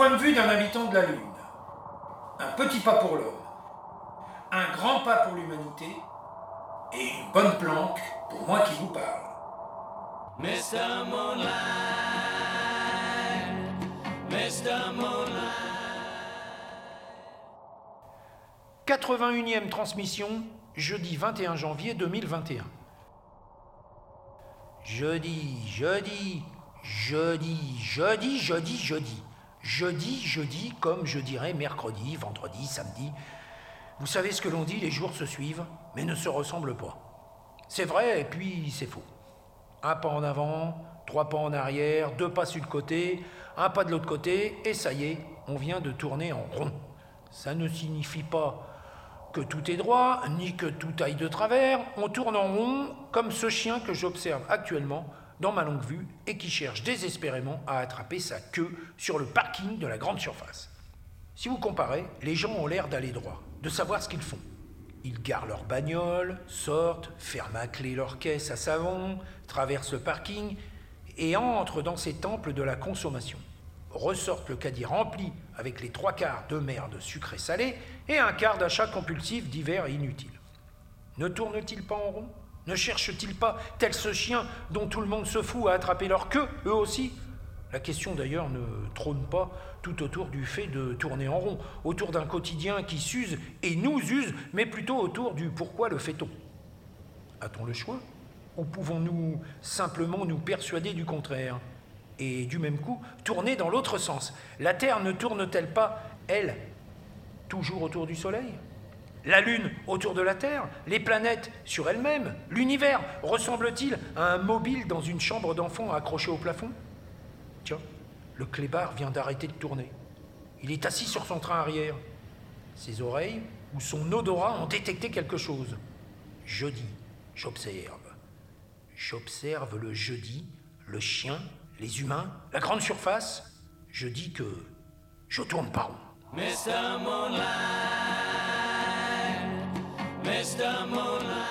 point de vue d'un habitant de la Lune. Un petit pas pour l'homme, un grand pas pour l'humanité et une bonne planque pour moi qui vous parle. Mr. Moonlight, Mr. Moonlight. 81e transmission, jeudi 21 janvier 2021. Jeudi, comme je dirais mercredi, vendredi, samedi. Vous savez ce que l'on dit, les jours se suivent, mais ne se ressemblent pas. C'est vrai et puis c'est faux. Un pas en avant, 3 pas en arrière, 2 pas sur le côté, un pas de l'autre côté, et ça y est, on vient de tourner en rond. Ça ne signifie pas que tout est droit, ni que tout aille de travers. On tourne en rond, comme ce chien que j'observe actuellement dans ma longue vue et qui cherche désespérément à attraper sa queue sur le parking de la grande surface. Si vous comparez, les gens ont l'air d'aller droit, de savoir ce qu'ils font. Ils garent leur bagnole, sortent, ferment à clé leur caisse à savon, traversent le parking et entrent dans ces temples de la consommation. Ressortent le caddie rempli avec les 3/4 de merde sucrée salée et un quart d'achats compulsifs divers et inutiles. Ne tournent-ils pas en rond ? Ne cherchent-ils pas, tel ce chien dont tout le monde se fout, à attraper leur queue, eux aussi ? La question d'ailleurs ne trône pas tout autour du fait de tourner en rond, autour d'un quotidien qui s'use et nous use, mais plutôt autour du pourquoi le fait-on. A-t-on le choix ? Ou pouvons-nous simplement nous persuader du contraire ? Et du même coup, tourner dans l'autre sens. La Terre ne tourne-t-elle pas, elle, toujours autour du Soleil ? La Lune autour de la Terre ? Les planètes sur elles-mêmes ? L'univers ressemble-t-il à un mobile dans une chambre d'enfant accroché au plafond ? Tiens, le clébard vient d'arrêter de tourner. Il est assis sur son train arrière. Ses oreilles ou son odorat ont détecté quelque chose. Jeudi, j'observe. J'observe le jeudi, le chien, les humains, la grande surface. Je dis que je tourne pas rond. Mr. Moonlight, Mr. Moonlight.